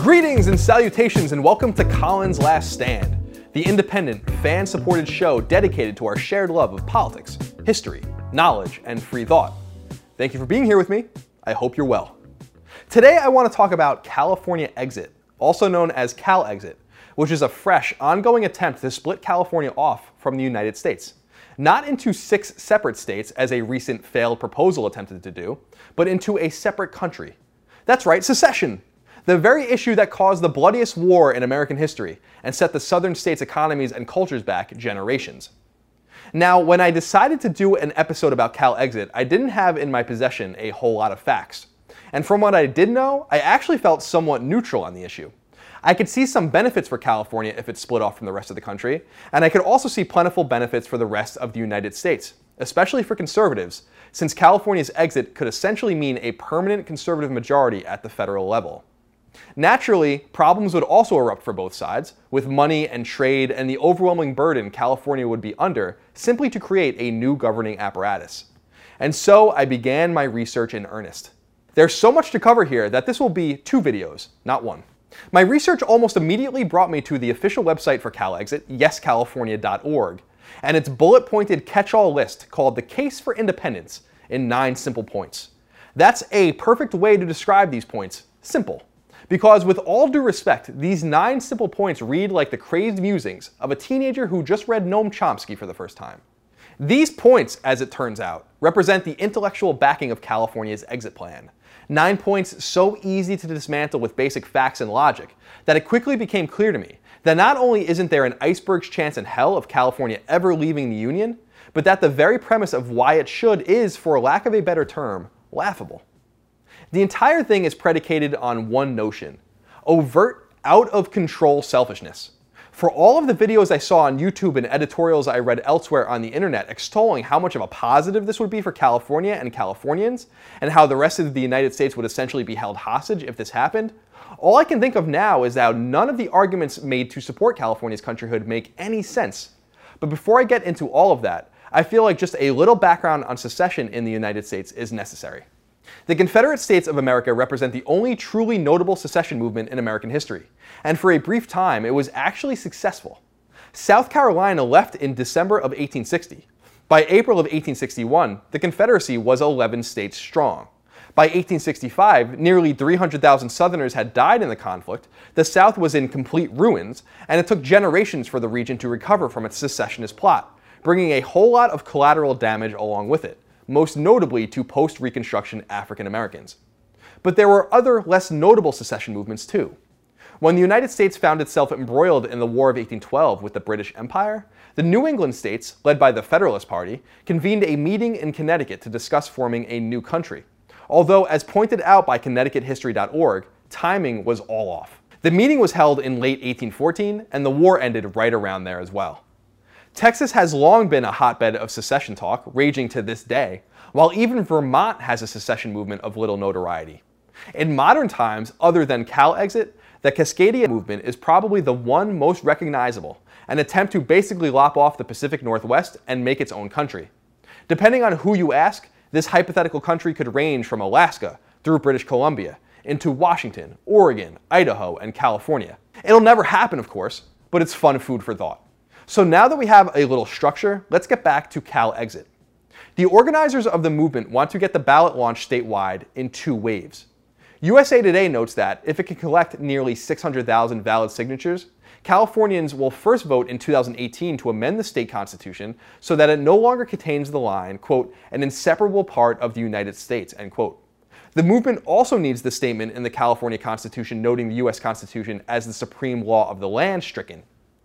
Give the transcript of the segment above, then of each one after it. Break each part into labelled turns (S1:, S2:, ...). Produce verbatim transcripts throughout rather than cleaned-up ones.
S1: Greetings and salutations and welcome to Colin's Last Stand, the independent, fan-supported show dedicated to our shared love of politics, history, knowledge, and free thought. Thank you for being here with me. I hope you're well. Today I want to talk about California Exit, also known as CalExit, which is a fresh, ongoing attempt to split California off from the United States. Not into six separate states, as a recent failed proposal attempted to do, but into a separate country. That's right, secession! The very issue that caused the bloodiest war in American history and set the southern states' economies and cultures back generations. Now, when I decided to do an episode about CalExit, I didn't have in my possession a whole lot of facts. And from what I did know, I actually felt somewhat neutral on the issue. I could see some benefits for California if it split off from the rest of the country, and I could also see plentiful benefits for the rest of the United States, especially for conservatives, since California's exit could essentially mean a permanent conservative majority at the federal level. Naturally, problems would also erupt for both sides, with money and trade and the overwhelming burden California would be under simply to create a new governing apparatus. And so I began my research in earnest. There's so much to cover here that this will be two videos, not one. My research almost immediately brought me to the official website for CalExit, yes california dot org, and its bullet-pointed catch-all list called The Case for Independence in nine simple points. That's a perfect way to describe these points, simple. Because with all due respect, these nine simple points read like the crazed musings of a teenager who just read Noam Chomsky for the first time. These points, as it turns out, represent the intellectual backing of California's exit plan. Nine points so easy to dismantle with basic facts and logic that it quickly became clear to me that not only isn't there an iceberg's chance in hell of California ever leaving the Union, but that the very premise of why it should is, for lack of a better term, laughable. The entire thing is predicated on one notion: overt, out-of-control selfishness. For all of the videos I saw on YouTube and editorials I read elsewhere on the internet extolling how much of a positive this would be for California and Californians, and how the rest of the United States would essentially be held hostage if this happened, all I can think of now is how none of the arguments made to support California's countryhood make any sense. But before I get into all of that, I feel like just a little background on secession in the United States is necessary. The Confederate States of America represent the only truly notable secession movement in American history, and for a brief time it was actually successful. South Carolina left in December of eighteen sixty. By April of eighteen sixty-one, the Confederacy was eleven states strong. By eighteen sixty-five, nearly three hundred thousand Southerners had died in the conflict, the South was in complete ruins, and it took generations for the region to recover from its secessionist plot, bringing a whole lot of collateral damage along with it, most notably to post-Reconstruction African Americans. But there were other, less notable secession movements too. When the United States found itself embroiled in the War of eighteen twelve with the British Empire, the New England states, led by the Federalist Party, convened a meeting in Connecticut to discuss forming a new country. Although, as pointed out by Connecticut history dot org, timing was all off. The meeting was held in late eighteen fourteen, and the war ended right around there as well. Texas has long been a hotbed of secession talk, raging to this day, while even Vermont has a secession movement of little notoriety. In modern times, other than CalExit, the Cascadia movement is probably the one most recognizable, an attempt to basically lop off the Pacific Northwest and make its own country. Depending on who you ask, this hypothetical country could range from Alaska through British Columbia into Washington, Oregon, Idaho, and California. It'll never happen, of course, but it's fun food for thought. So now that we have a little structure, let's get back to CalExit. The organizers of the movement want to get the ballot launched statewide in two waves. U S A Today notes that if it can collect nearly six hundred thousand valid signatures, Californians will first vote in two thousand eighteen to amend the state constitution so that it no longer contains the line, quote, an inseparable part of the United States, end quote. The movement also needs the statement in the California Constitution noting the U S Constitution as the supreme law of the land stricken.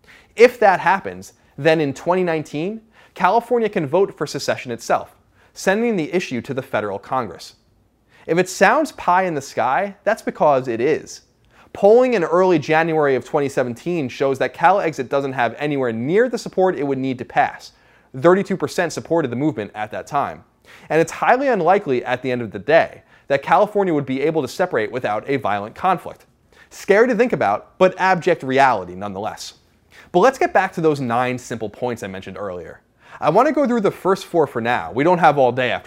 S1: If that happens, then in twenty nineteen, California can vote for secession itself, sending the issue to the federal Congress. If it sounds pie in the sky, that's because it is. Polling in early January of twenty seventeen shows that CalExit doesn't have anywhere near the support it would need to pass. thirty-two percent supported the movement at that time. And it's highly unlikely at the end of the day that California would be able to separate without a violent conflict. Scary to think about, but abject reality nonetheless. But let's get back to those nine simple points I mentioned earlier. I want to go through the first four for now. We don't have all day after all.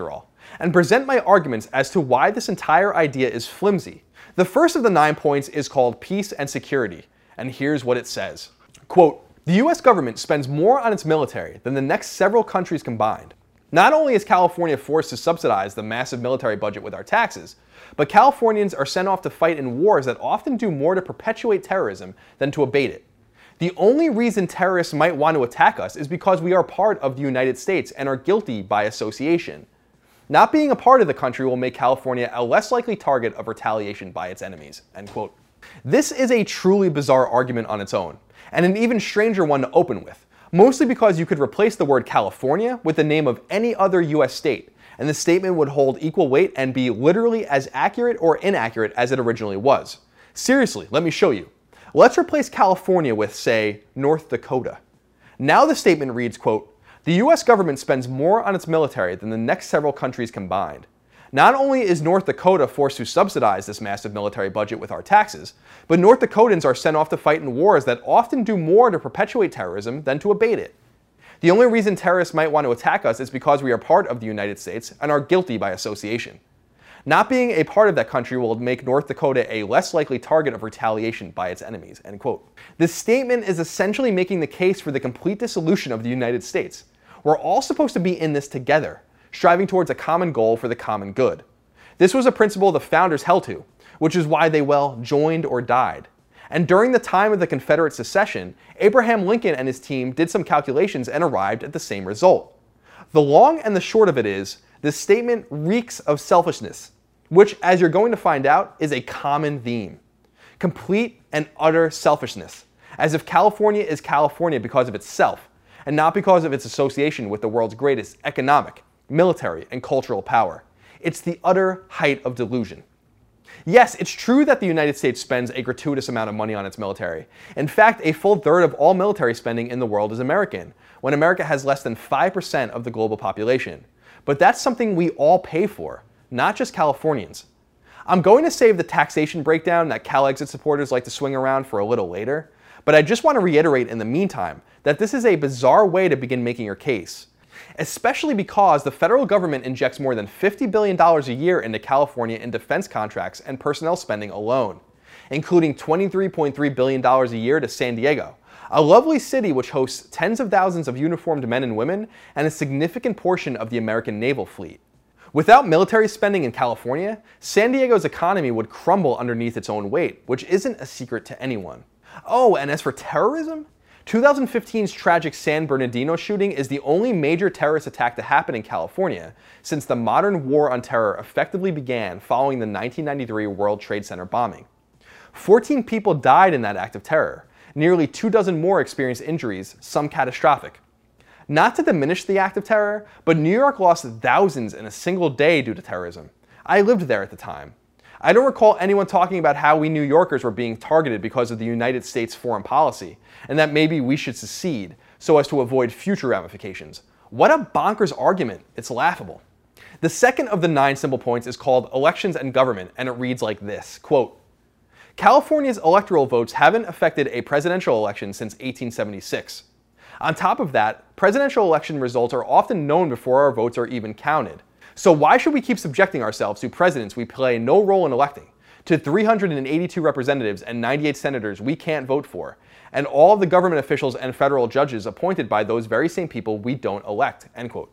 S1: and present my arguments as to why this entire idea is flimsy. The first of the nine points is called Peace and Security, and here's what it says. Quote, the U S government spends more on its military than the next several countries combined. Not only is California forced to subsidize the massive military budget with our taxes, but Californians are sent off to fight in wars that often do more to perpetuate terrorism than to abate it. The only reason terrorists might want to attack us is because we are part of the United States and are guilty by association. Not being a part of the country will make California a less likely target of retaliation by its enemies. End quote. This is a truly bizarre argument on its own, and an even stranger one to open with, mostly because you could replace the word California with the name of any other U S state, and the statement would hold equal weight and be literally as accurate or inaccurate as it originally was. Seriously, let me show you. Let's replace California with, say, North Dakota. Now the statement reads, quote, the U S government spends more on its military than the next several countries combined. Not only is North Dakota forced to subsidize this massive military budget with our taxes, but North Dakotans are sent off to fight in wars that often do more to perpetuate terrorism than to abate it. The only reason terrorists might want to attack us is because we are part of the United States and are guilty by association. Not being a part of that country will make North Dakota a less likely target of retaliation by its enemies. End quote. This statement is essentially making the case for the complete dissolution of the United States. We're all supposed to be in this together, striving towards a common goal for the common good. This was a principle the founders held to, which is why they, well, joined or died. And during the time of the Confederate secession, Abraham Lincoln and his team did some calculations and arrived at the same result. The long and the short of it is, this statement reeks of selfishness, which, as you're going to find out, is a common theme. Complete and utter selfishness, as if California is California because of itself, and not because of its association with the world's greatest economic, military, and cultural power. It's the utter height of delusion. Yes, it's true that the United States spends a gratuitous amount of money on its military. In fact, a full third of all military spending in the world is American, when America has less than five percent of the global population. But that's something we all pay for, not just Californians. I'm going to save the taxation breakdown that CalExit supporters like to swing around for a little later, but I just want to reiterate in the meantime that this is a bizarre way to begin making your case, especially because the federal government injects more than fifty billion dollars a year into California in defense contracts and personnel spending alone, including twenty-three point three billion dollars a year to San Diego, a lovely city which hosts tens of thousands of uniformed men and women and a significant portion of the American naval fleet. Without military spending in California, San Diego's economy would crumble underneath its own weight, which isn't a secret to anyone. Oh, and as for terrorism? twenty fifteen's tragic San Bernardino shooting is the only major terrorist attack to happen in California since the modern war on terror effectively began following the nineteen ninety-three World Trade Center bombing. fourteen people died in that act of terror. Nearly two dozen more experienced injuries, some catastrophic. Not to diminish the act of terror, but New York lost thousands in a single day due to terrorism. I lived there at the time. I don't recall anyone talking about how we New Yorkers were being targeted because of the United States foreign policy, and that maybe we should secede so as to avoid future ramifications. What a bonkers argument. It's laughable. The second of the nine simple points is called Elections and Government, and it reads like this, quote, California's electoral votes haven't affected a presidential election since eighteen seventy-six. On top of that, presidential election results are often known before our votes are even counted. So why should we keep subjecting ourselves to presidents we play no role in electing, to three hundred eighty-two representatives and ninety-eight senators we can't vote for, and all of the government officials and federal judges appointed by those very same people we don't elect, end quote.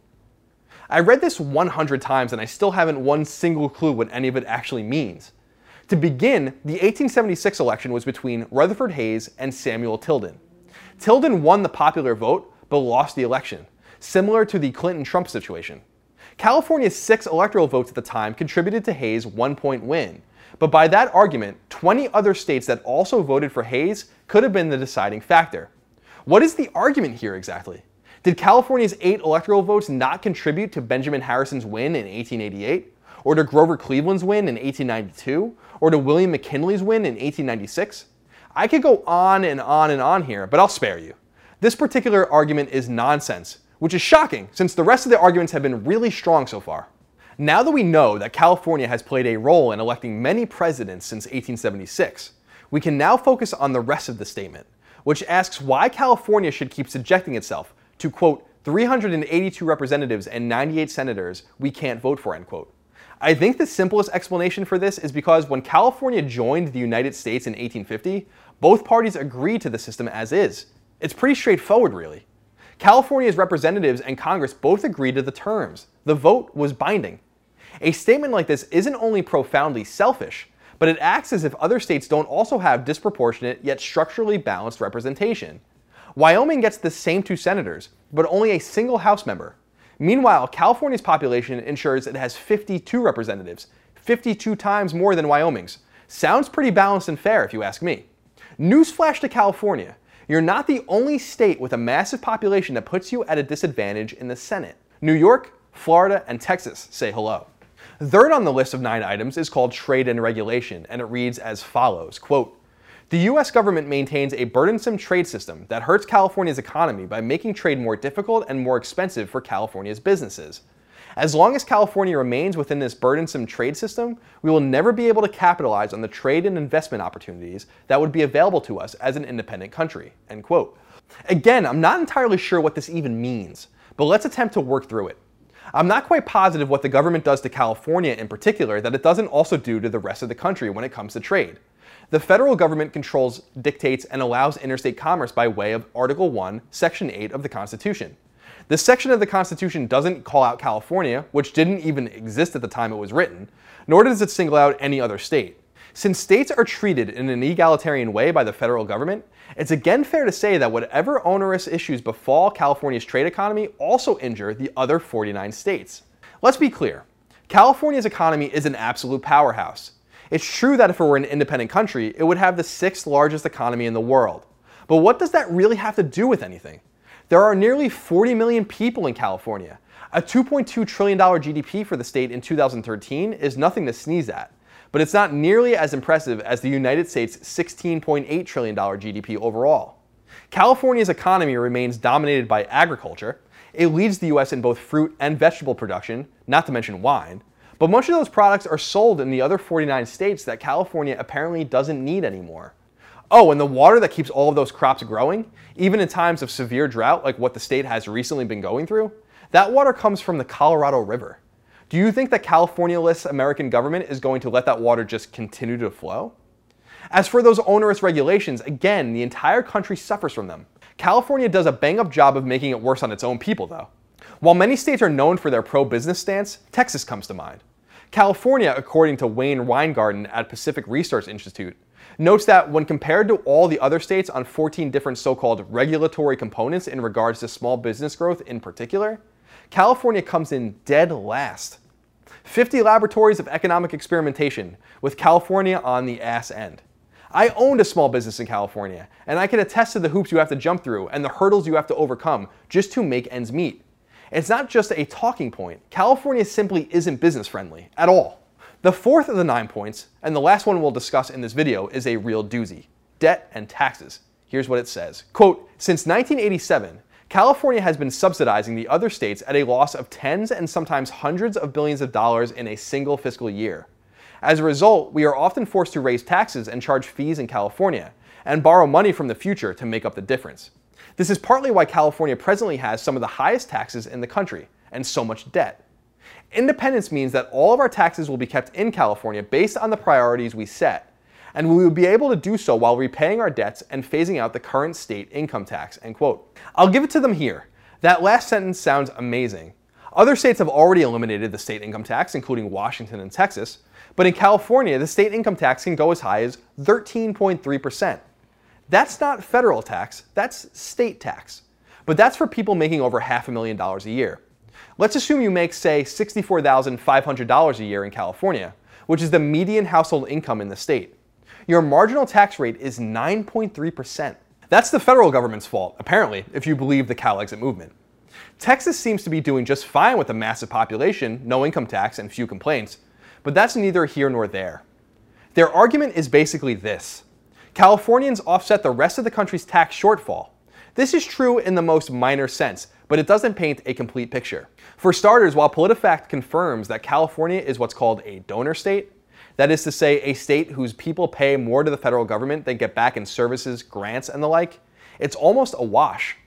S1: I read this one hundred times and I still haven't one single clue what any of it actually means. To begin, the eighteen seventy-six election was between Rutherford Hayes and Samuel Tilden. Tilden won the popular vote, but lost the election, similar to the Clinton-Trump situation. California's six electoral votes at the time contributed to Hayes' one-point win, but by that argument, twenty other states that also voted for Hayes could have been the deciding factor. What is the argument here exactly? Did California's eight electoral votes not contribute to Benjamin Harrison's win in eighteen eighty-eight? Or to Grover Cleveland's win in eighteen ninety-two? Or to William McKinley's win in eighteen ninety-six? I could go on and on and on here, but I'll spare you. This particular argument is nonsense, which is shocking since the rest of the arguments have been really strong so far. Now that we know that California has played a role in electing many presidents since eighteen seventy-six, we can now focus on the rest of the statement, which asks why California should keep subjecting itself to, quote, three hundred eighty-two representatives and ninety-eight senators we can't vote for, end quote. I think the simplest explanation for this is because when California joined the United States in eighteen fifty, both parties agreed to the system as is. It's pretty straightforward, really. California's representatives and Congress both agreed to the terms. The vote was binding. A statement like this isn't only profoundly selfish, but it acts as if other states don't also have disproportionate yet structurally balanced representation. Wyoming gets the same two senators, but only a single House member. Meanwhile, California's population ensures it has fifty-two representatives, fifty-two times more than Wyoming's. Sounds pretty balanced and fair if you ask me. Newsflash to California, you're not the only state with a massive population that puts you at a disadvantage in the Senate. New York, Florida, and Texas say hello. Third on the list of nine items is called Trade and Regulation, and it reads as follows, quote, "The U S government maintains a burdensome trade system that hurts California's economy by making trade more difficult and more expensive for California's businesses. As long as California remains within this burdensome trade system, we will never be able to capitalize on the trade and investment opportunities that would be available to us as an independent country," end quote. Again, I'm not entirely sure what this even means, but let's attempt to work through it. I'm not quite positive what the government does to California in particular that it doesn't also do to the rest of the country when it comes to trade. The federal government controls, dictates, and allows interstate commerce by way of Article one, Section eight of the Constitution. This section of the Constitution doesn't call out California, which didn't even exist at the time it was written, nor does it single out any other state. Since states are treated in an egalitarian way by the federal government, it's again fair to say that whatever onerous issues befall California's trade economy also injure the other forty-nine states. Let's be clear, California's economy is an absolute powerhouse. It's true that if it were an independent country, it would have the sixth largest economy in the world. But what does that really have to do with anything? There are nearly forty million people in California. A two point two trillion dollars G D P for the state in two thousand thirteen is nothing to sneeze at. But it's not nearly as impressive as the United States' sixteen point eight trillion dollars G D P overall. California's economy remains dominated by agriculture. It leads the U S in both fruit and vegetable production, not to mention wine. But much of those products are sold in the other forty-nine states that California apparently doesn't need anymore. Oh, and the water that keeps all of those crops growing, even in times of severe drought like what the state has recently been going through, that water comes from the Colorado River. Do you think that California-less American government is going to let that water just continue to flow? As for those onerous regulations, again, the entire country suffers from them. California does a bang-up job of making it worse on its own people, though. While many states are known for their pro-business stance, Texas comes to mind. California, according to Wayne Weingarten at Pacific Research Institute, notes that when compared to all the other states on fourteen different so-called regulatory components in regards to small business growth in particular, California comes in dead last. fifty laboratories of economic experimentation, with California on the ass end. I owned a small business in California, and I can attest to the hoops you have to jump through and the hurdles you have to overcome just to make ends meet. It's not just a talking point. California simply isn't business friendly at all. The fourth of the nine points, and the last one we'll discuss in this video, is a real doozy: debt and taxes. Here's what it says. Quote, "Since nineteen eighty-seven, California has been subsidizing the other states at a loss of tens and sometimes hundreds of billions of dollars in a single fiscal year. As a result, we are often forced to raise taxes and charge fees in California, and borrow money from the future to make up the difference. This is partly why California presently has some of the highest taxes in the country, and so much debt. Independence means that all of our taxes will be kept in California based on the priorities we set, and we will be able to do so while repaying our debts and phasing out the current state income tax," end quote. I'll give it to them here. That last sentence sounds amazing. Other states have already eliminated the state income tax, including Washington and Texas, but in California, the state income tax can go as high as thirteen point three percent. That's not federal tax, that's state tax. But that's for people making over half a million dollars a year. Let's assume you make, say, sixty-four thousand five hundred dollars a year in California, which is the median household income in the state. Your marginal tax rate is nine point three percent. That's the federal government's fault, apparently, if you believe the Cal Exit movement. Texas seems to be doing just fine with a massive population, no income tax, and few complaints, but that's neither here nor there. Their argument is basically this: Californians offset the rest of the country's tax shortfall. This is true in the most minor sense, but it doesn't paint a complete picture. For starters, while PolitiFact confirms that California is what's called a donor state, that is to say, a state whose people pay more to the federal government than get back in services, grants, and the like, it's almost a wash.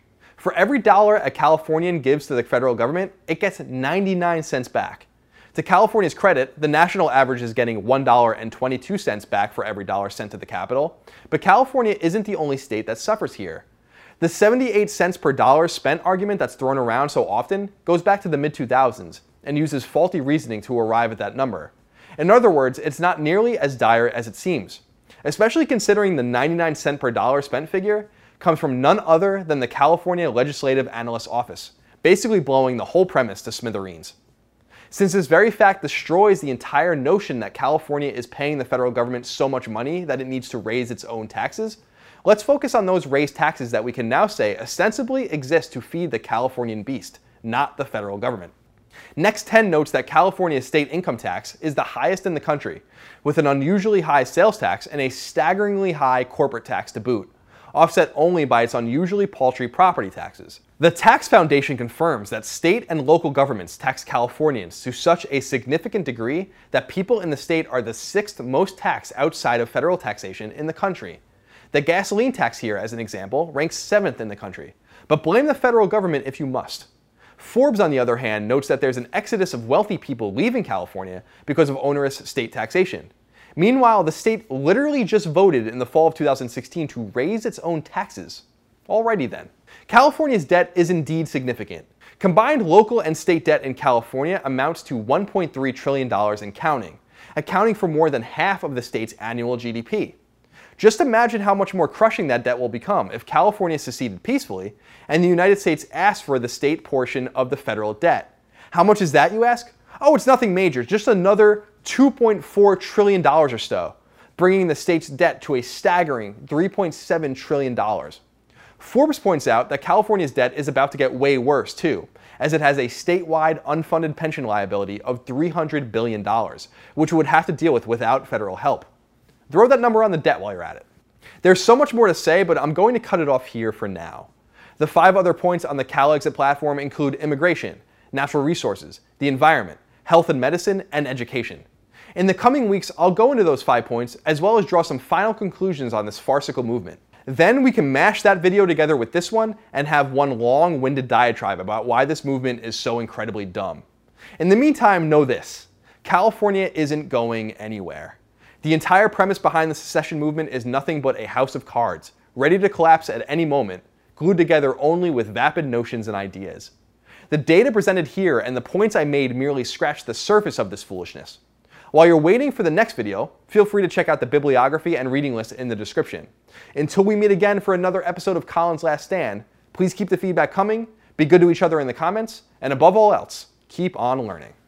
S1: For every dollar a Californian gives to the federal government, it gets ninety-nine cents back. To California's credit, the national average is getting one dollar and twenty-two cents back for every dollar sent to the capital, but California isn't the only state that suffers here. The seventy-eight cents per dollar spent argument that's thrown around so often goes back to the mid two thousands and uses faulty reasoning to arrive at that number. In other words, it's not nearly as dire as it seems, especially considering the ninety-nine cent per dollar spent figure comes from none other than the California Legislative Analyst's Office, basically blowing the whole premise to smithereens. Since this very fact destroys the entire notion that California is paying the federal government so much money that it needs to raise its own taxes, let's focus on those raised taxes that we can now say ostensibly exist to feed the Californian beast, not the federal government. Next ten notes that California's state income tax is the highest in the country, with an unusually high sales tax and a staggeringly high corporate tax to boot, offset only by its unusually paltry property taxes. The Tax Foundation confirms that state and local governments tax Californians to such a significant degree that people in the state are the sixth most taxed outside of federal taxation in the country. The gasoline tax here, as an example, ranks seventh in the country, but blame the federal government if you must. Forbes, on the other hand, notes that there's an exodus of wealthy people leaving California because of onerous state taxation. Meanwhile, the state literally just voted in the fall of two thousand sixteen to raise its own taxes. Alrighty then. California's debt is indeed significant. Combined local and state debt in California amounts to one point three trillion dollars and counting, accounting for more than half of the state's annual G D P. Just imagine how much more crushing that debt will become if California seceded peacefully and the United States asked for the state portion of the federal debt. How much is that, you ask? Oh, it's nothing major, just another two point four trillion dollars or so, bringing the state's debt to a staggering three point seven trillion dollars. Forbes points out that California's debt is about to get way worse too, as it has a statewide unfunded pension liability of three hundred billion dollars, which it would have to deal with without federal help. Throw that number on the debt while you're at it. There's so much more to say, but I'm going to cut it off here for now. The five other points on the CalExit platform include immigration, natural resources, the environment, health and medicine, and education. In the coming weeks, I'll go into those five points, as well as draw some final conclusions on this farcical movement. Then we can mash that video together with this one and have one long-winded diatribe about why this movement is so incredibly dumb. In the meantime, know this: California isn't going anywhere. The entire premise behind the secession movement is nothing but a house of cards, ready to collapse at any moment, glued together only with vapid notions and ideas. The data presented here and the points I made merely scratch the surface of this foolishness. While you're waiting for the next video, feel free to check out the bibliography and reading list in the description. Until we meet again for another episode of Colin's Last Stand, please keep the feedback coming, be good to each other in the comments, and above all else, keep on learning.